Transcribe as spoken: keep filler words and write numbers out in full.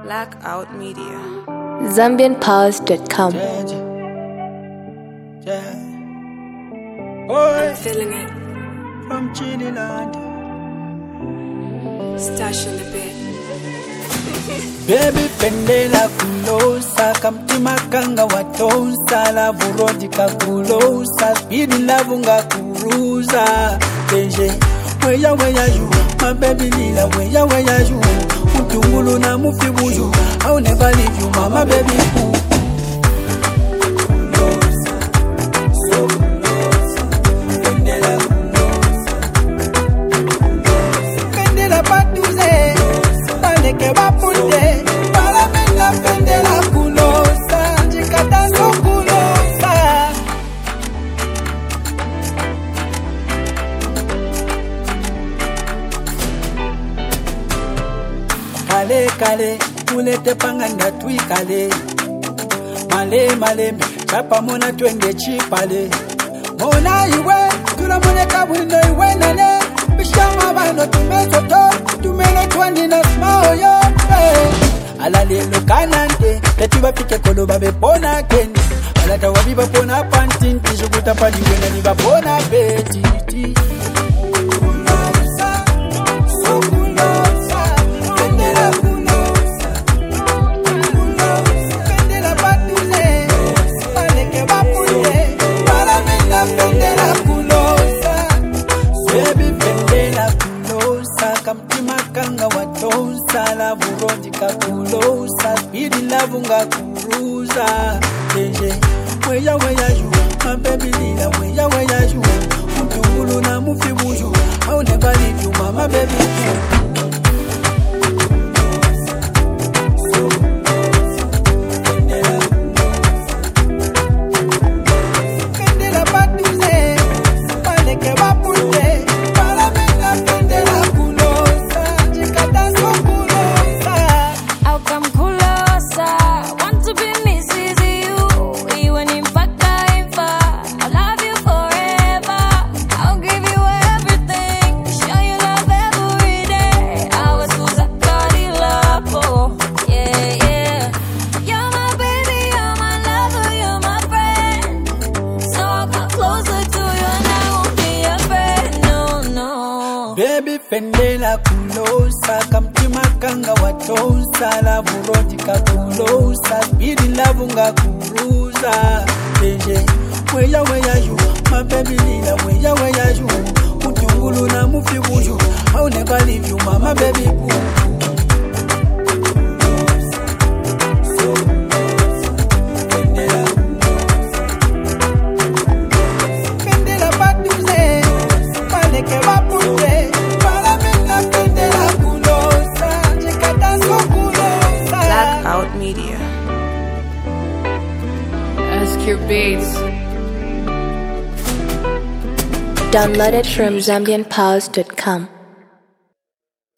Blackout Media. Zambian Pause dot com. Yeah, yeah. Boy, I'm feeling it. from Chiniland. Stash in the bed. Baby pendela kulosa kamtima kanga watonsa la vurodika kulosa speedy love nga kuruza Deje weya weya you my baby lila weya weya you utungulu na mufibu you I'll never leave you mama baby ooh. Kulosa so kulosa pendela kulosa pendela patuze baleke bapunde pendela kulosa, jikata so kulosa. Kale kale, ulete panganda tui kale. Male male, chapa mona twenge chipale. Mona iwe, tula mone kabwindo iwe nane. Bishama bano tumesoto, tumeno twandi na smao yo. Hey. Alalelo kanante Tetiba pike kolo babe pona kendi Alata wabiba pona pantinti Shukuta pali wena liba pona petiti Kulosa, so kulosa Pendela kulosa Kulosa, pendela patuze Paleke bapuze Paramenda pendela kulosa Baby pendela kulosa Kamtima kanga watonsa La vurodika kulosa Speedy love nga kuruza Deje weya weya you My baby lila weya weya you Utungulu na mufibu you I'll never leave you mama baby you Baby pendela kulosa kamtima kanga watonsa la vurodika kulosa speedy love nga kuruza Deje weya weya you my baby lila weya weya you utungulu na mufibu you I'll never leave you mama baby ooh. Blackout Media. S Q Beats. Downloaded from Zambian Pause dot com.